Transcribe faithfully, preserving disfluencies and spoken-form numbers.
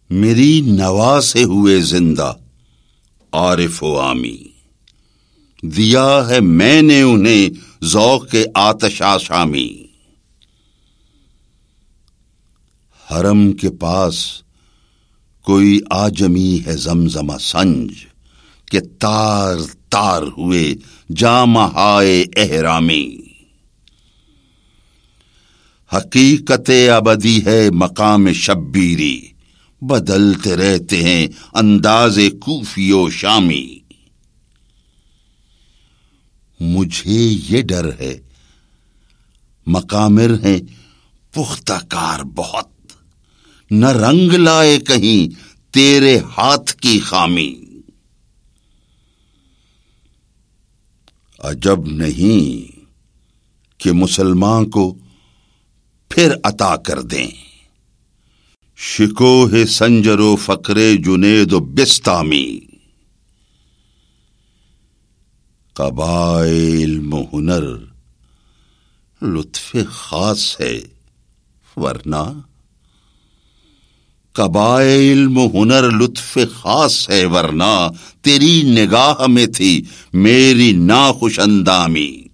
میری نوا سے ہوئے زندہ عارف و عامی، دیا ہے میں نے انہیں ذوق کے آتش آشامی۔ حرم کے پاس کوئی آجمی ہے زمزمہ سنج، کہ تار تار ہوئے جامہ ہائے احرامی۔ حقیقت ابدی ہے مقام شبیری، بدلتے رہتے ہیں انداز کوفی و شامی۔ مجھے یہ ڈر ہے مقامر ہیں پختہ کار بہت، نہ رنگ لائے کہیں تیرے ہاتھ کی خامی۔ عجب نہیں کہ مسلمان کو پھر عطا کر دیں شکوہ سنجر و فقر جنید و بستامی۔ قبائے علم و ہنر لطف خاص ہے ورنہ قبائے علم و ہنر لطف خاص ہے ورنہ تیری نگاہ میں تھی میری ناخوش اندامی۔